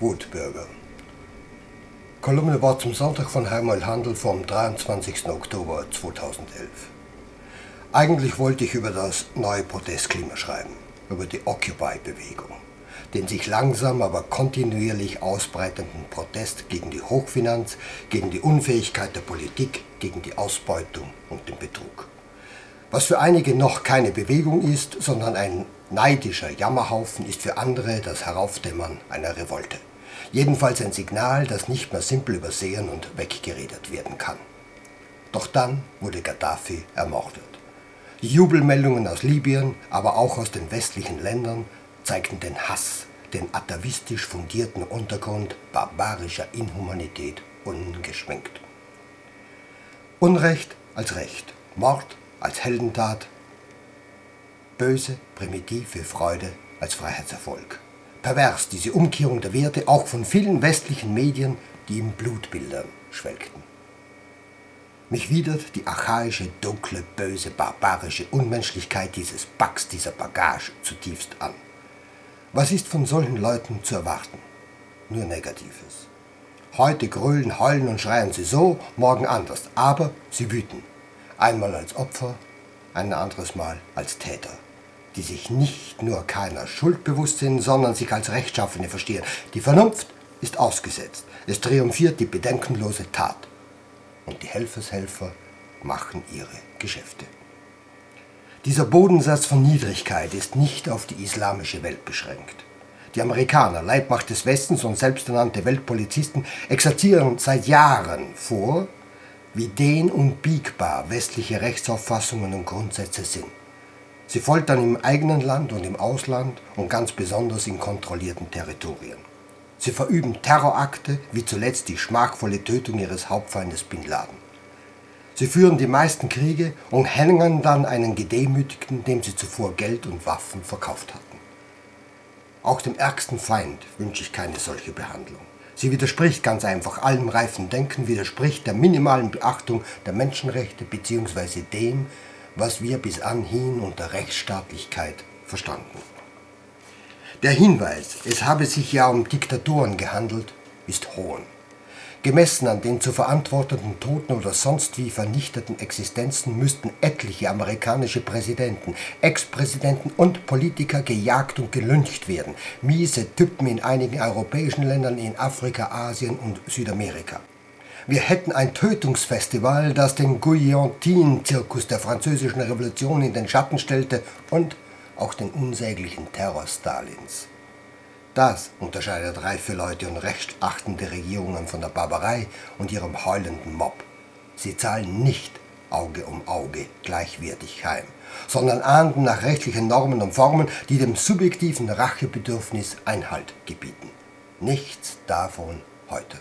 Wutbürger. Kolumne war zum Sonntag von Hermann Handel vom 23. Oktober 2011. Eigentlich wollte ich über das neue Protestklima schreiben, über die Occupy-Bewegung, den sich langsam, aber kontinuierlich ausbreitenden Protest gegen die Hochfinanz, gegen die Unfähigkeit der Politik, gegen die Ausbeutung und den Betrug. Was für einige noch keine Bewegung ist, sondern ein neidischer Jammerhaufen, ist für andere das Heraufdämmern einer Revolte. Jedenfalls ein Signal, das nicht mehr simpel übersehen und weggeredet werden kann. Doch dann wurde Gaddafi ermordet. Die Jubelmeldungen aus Libyen, aber auch aus den westlichen Ländern zeigten den Hass, den atavistisch fundierten Untergrund barbarischer Inhumanität ungeschminkt. Unrecht als Recht, Mord als Heldentat, böse, primitive Freude als Freiheitserfolg. Pervers diese Umkehrung der Werte auch von vielen westlichen Medien, die in Blutbildern schwelgten. Mich widert die archaische, dunkle, böse, barbarische Unmenschlichkeit dieses Packs, dieser Bagage zutiefst an. Was ist von solchen Leuten zu erwarten? Nur Negatives. Heute grölen, heulen und schreien sie so, morgen anders, aber sie wüten. Einmal als Opfer, ein anderes Mal als Täter, die sich nicht nur keiner Schuld bewusst sind, sondern sich als Rechtschaffene verstehen. Die Vernunft ist ausgesetzt. Es triumphiert die bedenkenlose Tat. Und die Helfershelfer machen ihre Geschäfte. Dieser Bodensatz von Niedrigkeit ist nicht auf die islamische Welt beschränkt. Die Amerikaner, Leibmacht des Westens und selbsternannte Weltpolizisten, exerzieren seit Jahren vor, wie dehnunbiegbar westliche Rechtsauffassungen und Grundsätze sind. Sie foltern im eigenen Land und im Ausland und ganz besonders in kontrollierten Territorien. Sie verüben Terrorakte, wie zuletzt die schmachvolle Tötung ihres Hauptfeindes Bin Laden. Sie führen die meisten Kriege und hängen dann einen Gedemütigten, dem sie zuvor Geld und Waffen verkauft hatten. Auch dem ärgsten Feind wünsche ich keine solche Behandlung. Sie widerspricht ganz einfach allem reifen Denken, widerspricht der minimalen Beachtung der Menschenrechte bzw. dem, was wir bis anhin unter Rechtsstaatlichkeit verstanden. Der Hinweis, es habe sich ja um Diktatoren gehandelt, ist Hohn. Gemessen an den zu verantwortenden Toten oder sonst wie vernichteten Existenzen müssten etliche amerikanische Präsidenten, Ex-Präsidenten und Politiker gejagt und gelyncht werden. Miese Typen in einigen europäischen Ländern, in Afrika, Asien und Südamerika. Wir hätten ein Tötungsfestival, das den Guillotine-Zirkus der französischen Revolution in den Schatten stellte und auch den unsäglichen Terror Stalins. Das unterscheidet reife Leute und rechtsachtende Regierungen von der Barbarei und ihrem heulenden Mob. Sie zahlen nicht Auge um Auge gleichwertig heim, sondern ahnden nach rechtlichen Normen und Formen, die dem subjektiven Rachebedürfnis Einhalt gebieten. Nichts davon heute.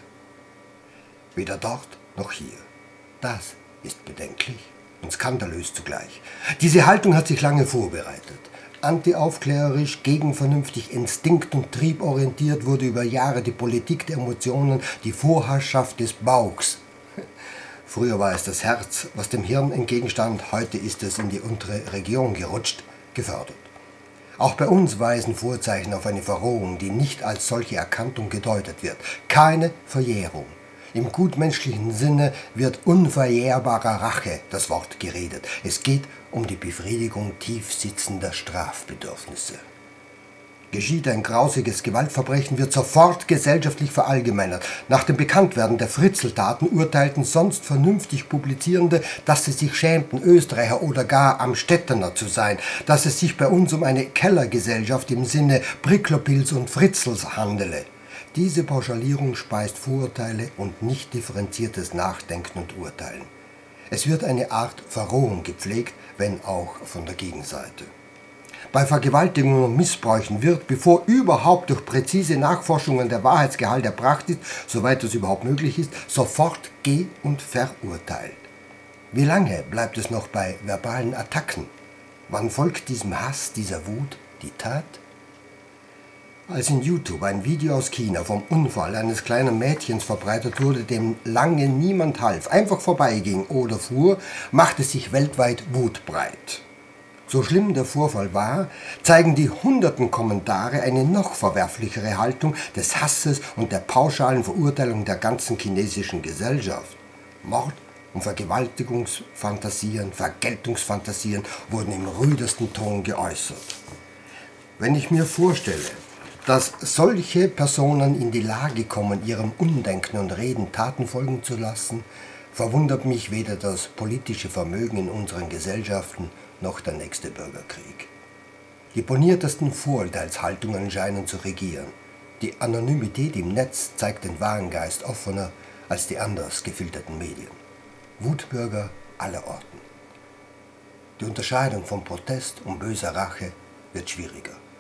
Weder dort noch hier. Das ist bedenklich und skandalös zugleich. Diese Haltung hat sich lange vorbereitet. Antiaufklärerisch, gegenvernünftig, instinkt- und trieborientiert wurde über Jahre die Politik der Emotionen, die Vorherrschaft des Bauchs. Früher war es das Herz, was dem Hirn entgegenstand, heute ist es in die untere Region gerutscht, gefördert. Auch bei uns weisen Vorzeichen auf eine Verrohung, die nicht als solche erkannt und gedeutet wird. Keine Verjährung. Im gutmenschlichen Sinne wird unverjährbarer Rache das Wort geredet. Es geht um die Befriedigung tief sitzender Strafbedürfnisse. Geschieht ein grausiges Gewaltverbrechen, wird sofort gesellschaftlich verallgemeinert. Nach dem Bekanntwerden der Fritzeltaten urteilten sonst vernünftig Publizierende, dass sie sich schämten, Österreicher oder gar Amstettener zu sein, dass es sich bei uns um eine Kellergesellschaft im Sinne Priklopils und Fritzels handele. Diese Pauschalierung speist Vorurteile und nicht differenziertes Nachdenken und Urteilen. Es wird eine Art Verrohung gepflegt, wenn auch von der Gegenseite. Bei Vergewaltigungen und Missbräuchen wird, bevor überhaupt durch präzise Nachforschungen der Wahrheitsgehalt erbracht ist, soweit das überhaupt möglich ist, sofort ge- und verurteilt. Wie lange bleibt es noch bei verbalen Attacken? Wann folgt diesem Hass, dieser Wut die Tat? Als in YouTube ein Video aus China vom Unfall eines kleinen Mädchens verbreitet wurde, dem lange niemand half, einfach vorbeiging oder fuhr, machte sich weltweit Wut breit. So schlimm der Vorfall war, zeigen die hunderten Kommentare eine noch verwerflichere Haltung des Hasses und der pauschalen Verurteilung der ganzen chinesischen Gesellschaft. Mord und Vergewaltigungsfantasien, Vergeltungsfantasien wurden im rüdesten Ton geäußert. Wenn ich mir vorstelle, dass solche Personen in die Lage kommen, ihrem Umdenken und Reden Taten folgen zu lassen, verwundert mich weder das politische Vermögen in unseren Gesellschaften noch der nächste Bürgerkrieg. Die borniertesten Vorurteilshaltungen scheinen zu regieren. Die Anonymität im Netz zeigt den wahren Geist offener als die anders gefilterten Medien. Wutbürger aller Orten. Die Unterscheidung von Protest und böser Rache wird schwieriger.